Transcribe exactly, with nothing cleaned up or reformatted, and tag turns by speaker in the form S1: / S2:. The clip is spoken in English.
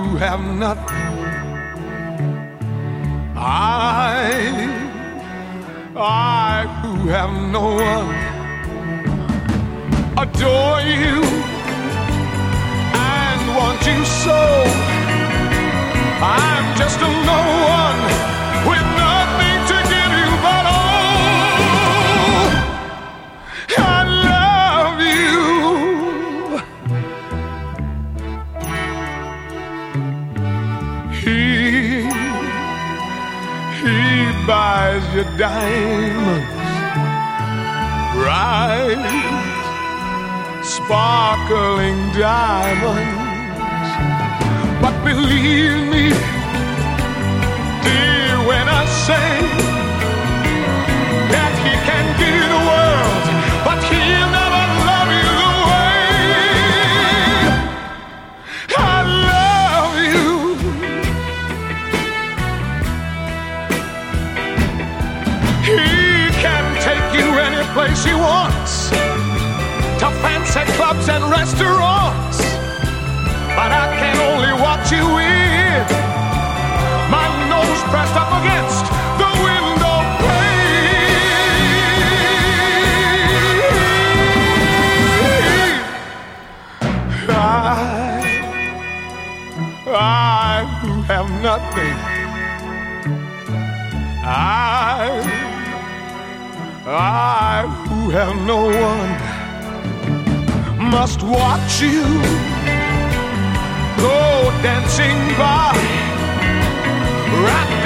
S1: who have nothing, I, I who have no one, adore you and want you so. I'm just a no one with nothing to give you but all. I love you. He, he buys your diamonds, bright, sparkling diamonds. But believe me, dear, when I say that he can give you the world, but he'll never love you the way I love you. He can take you any place he wants, to fancy clubs and restaurants. But I can only watch you with my nose pressed up against the window pane. I, I who have nothing, I, I who have no one, must watch you go dancing by, wrapped